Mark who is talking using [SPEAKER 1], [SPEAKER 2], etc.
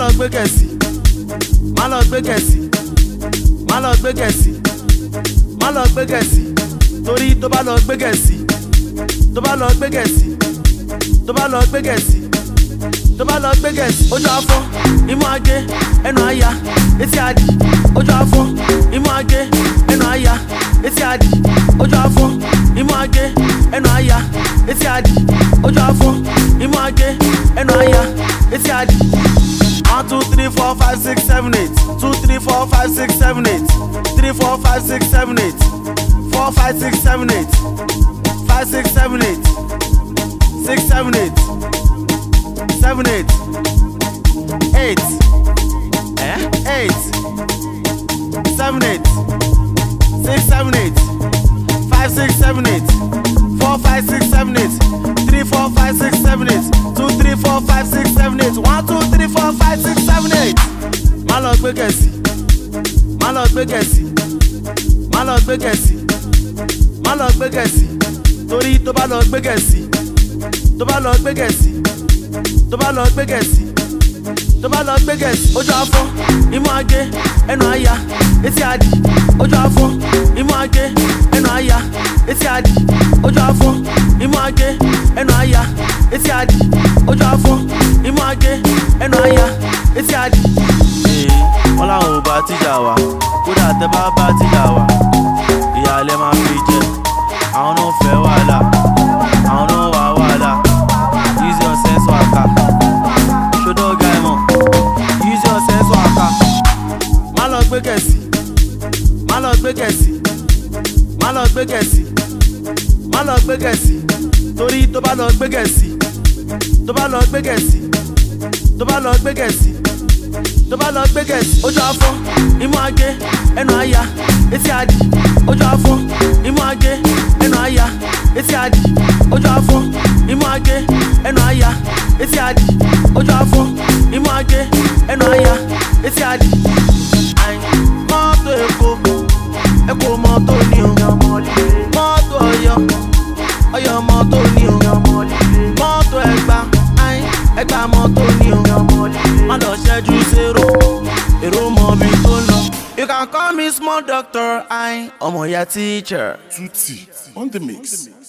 [SPEAKER 1] lọ gbé gẹ̀ẹ́sì, má lọ gbé gẹ̀ẹ́sì, má lọ gbé gẹ̀ẹ́sì, má lọ gbé gẹ̀ẹ́sì, torí tó bá lọ gbé gẹ̀ẹ́sì, tó bá lọ gbé gẹ̀ẹ́sì, tó bá lọ gbé gẹ̀ẹ́sì, tó bá lọ gbé gẹ̀ẹ́sì, ojú afọ́, imú agé, ẹnu àyà, etí àdì, ojú afọ́, imú agé, ẹnu àyà, etí àdì, ojú afọ́, imú agé, ẹnu àyà, etí àdì, ojú afọ́, imú agé, ẹnu àyà, etí àdì. 1 2 3 4 5 6 7 8 2 3 4 5 6 7 8 3 4 5 6 7 8 4 5 6 7 8 5 6 7 8 6 7 8 7 8 8 8 7 8 6 7 8 5 6 7 8 4 5 6 7 8 3 4 5 6 7 8 2 3 4 5 6 7 8 1 2 3 4 5 6 7 8. Má lọ gbé gẹ̀ẹ́sì, má lọ gbé gẹ̀ẹ́sì, má lọ gbé gẹ̀ẹ́sì, má lọ gbé gẹ̀ẹ́sì, torí tó bá lọ gbé gẹ̀ẹ́sì, tó bá lọ gbé gẹ̀ẹ́sì, tó bá lọ gbé gẹ̀ẹ́sì, tó bá lọ gbé gẹ̀ẹ́sì, ojú afọ́, imú agé, ẹnu àyà, etí àdì, ojú afọ́, imú agé, ẹnu àyà, etí àdì, ojú afọ́, imú agé, ẹnu àyà, etí àdì, ojú afọ́, imú agé, ẹnu àyà, etí àdì. Wọ́n láwọn ò bá tíjà wá, kódà tẹ́ bá bá tíjà wá, ìyàlẹ́ máa fi jẹ, àwọn náà fẹ́ wàhálà, àwọn náà wà wàhálà, use your sense waka, ṣòdò ọ̀gá ẹ̀mọ̀, use your sense waka. Má lọ gbé gẹ̀ẹ́sì, má lọ gbé gẹ̀ẹ́sì, má lọ gbé gẹ̀ẹ́sì, má lọ gbé gẹ̀ẹ́sì, torí tó bá lọ gbé gẹ̀ẹ́sì, tó bá lọ gbé gẹ̀ẹ́sì, tó bá lọ gbé gẹ̀ẹ́sì, tó bá lọ gbé gẹ̀ẹ́sì, ojú afọ́, imú agé, ẹnu àyà, etí àdì, ojú afọ́, imú agé, ẹnu àyà, etí àdì, ojú afọ́, imú agé, ẹnu àyà, etí àdì, ojú afọ́, imú agé, ẹnu àyà, etí àdì. Mọ́tò Èkó, Èkó mọ́tò ni o, mọ́tò Ọ̀yọ́, Ọ̀yọ́ mọ́tò ni o, mọ́tò Ẹ̀gbá, Ẹ̀gbá mọ́tò ni o, má lọ ṣẹ́jú zero, èrò mọ́ mi tó lọ. You can call me small doctor, ọmọ ya teacher.
[SPEAKER 2] Tutti on the mix.